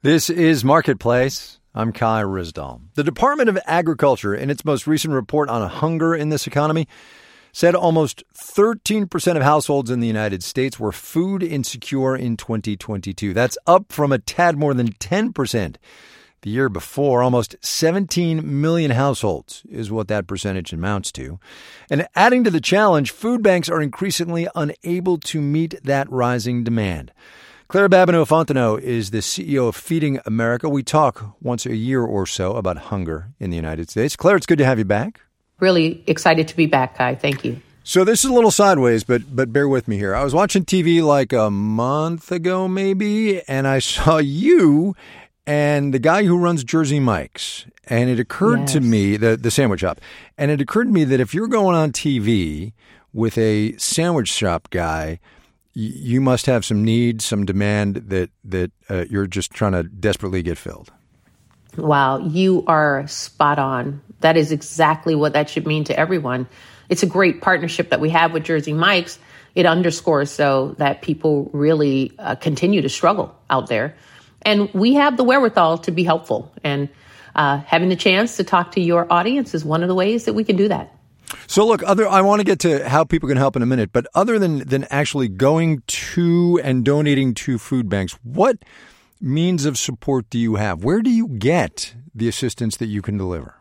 This is Marketplace. I'm Kai Ryssdal. The Department of Agriculture, in its most recent report on hunger in this economy, said almost 13% of households in the United States were food insecure in 2022. That's up from a tad more than 10% the year before. Almost 17 million households is what that percentage amounts to. And adding to the challenge, food banks are increasingly unable to meet that rising demand. Claire Babineaux-Fontenot is the CEO of Feeding America. We talk once a year or so about hunger in the United States. Claire, it's good to have you back. Really excited to be back, Kai. Thank you. So this is a little sideways, but bear with me here. I was watching TV like a month ago maybe, and I saw you and the guy who runs Jersey Mike's. And it occurred to me, the sandwich shop, and it occurred to me that if you're going on TV with a sandwich shop guy, you must have some need, some demand that you're just trying to desperately get filled. Wow, you are spot on. That is exactly what that should mean to everyone. It's a great partnership that we have with Jersey Mike's. It underscores, though, that people really continue to struggle out there. And we have the wherewithal to be helpful. And having the chance to talk to your audience is one of the ways that we can do that. So look, I want to get to how people can help in a minute, but other than actually going to and donating to food banks, what means of support do you have? Where do you get the assistance that you can deliver?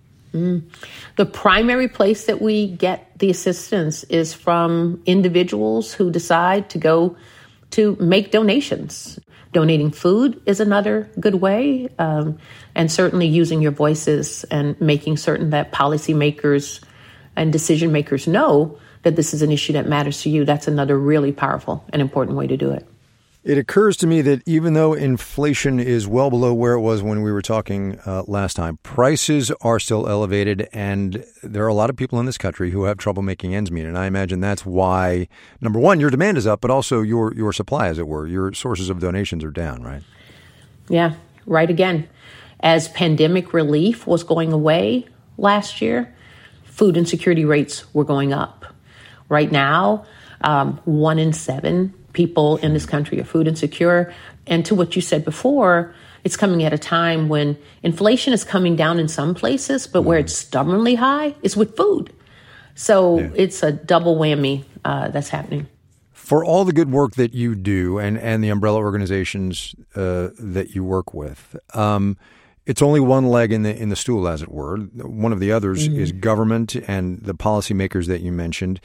The primary place that we get the assistance is from individuals who decide to go to make donations. Donating food is another good way, and certainly using your voices and making certain that policymakers and decision makers know that this is an issue that matters to you. That's another really powerful and important way to do it. It occurs to me that even though inflation is well below where it was when we were talking last time, prices are still elevated, and there are a lot of people in this country who have trouble making ends meet. And I imagine that's why, number one, your demand is up, but also your supply, as it were. Your sources of donations are down, right? Yeah, right again. As pandemic relief was going away last year, food insecurity rates were going up. Right now, 1 in 7 people in this country are food insecure. And to what you said before, it's coming at a time when inflation is coming down in some places, but where it's stubbornly high is with food. So it's a double whammy that's happening. For all the good work that you do and the umbrella organizations that you work with, it's only one leg in the stool, as it were. One of the others is government and the policymakers that you mentioned.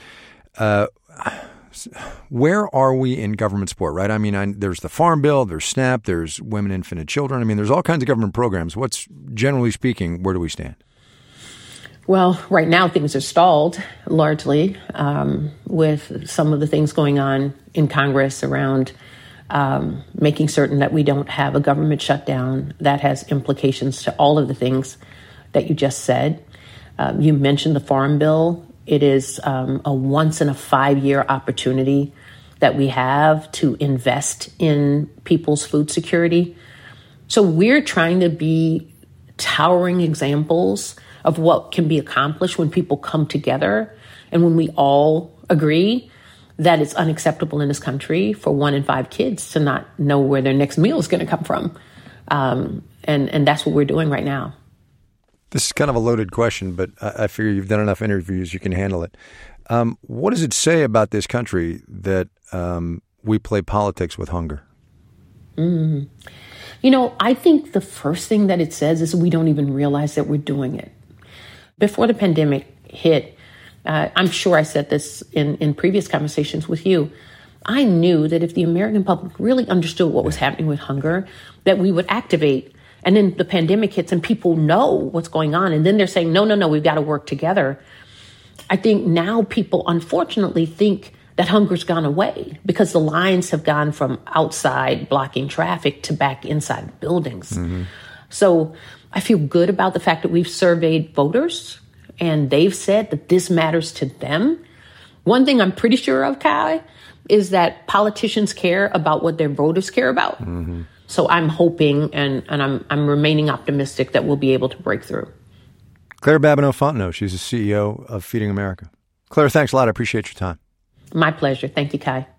Where are we in government support, right? I mean, there's the Farm Bill, there's SNAP, there's Women, Infant, and Children. I mean, there's all kinds of government programs. What's, generally speaking, where do we stand? Well, right now things are stalled largely with some of the things going on in Congress around making certain that we don't have a government shutdown. That has implications to all of the things that you just said. You mentioned the Farm Bill. It is a once-in-a-5-year opportunity that we have to invest in people's food security. So we're trying to be towering examples of what can be accomplished when people come together and when we all agree that it's unacceptable in this country for 1 in 5 kids to not know where their next meal is going to come from. And that's what we're doing right now. This is kind of a loaded question, but I figure you've done enough interviews, you can handle it. What does it say about this country that we play politics with hunger? You know, I think the first thing that it says is we don't even realize that we're doing it. Before the pandemic hit, I'm sure I said this in previous conversations with you, I knew that if the American public really understood what was happening with hunger, that we would activate. And then the pandemic hits and people know what's going on. And then they're saying, no, we've got to work together. I think now people unfortunately think that hunger's gone away because the lines have gone from outside blocking traffic to back inside buildings. So I feel good about the fact that we've surveyed voters and they've said that this matters to them. One thing I'm pretty sure of, Kai, is that politicians care about what their voters care about. So I'm hoping and I'm remaining optimistic that we'll be able to break through. Claire Babineaux-Fontenot, she's the CEO of Feeding America. Claire, thanks a lot. I appreciate your time. My pleasure. Thank you, Kai.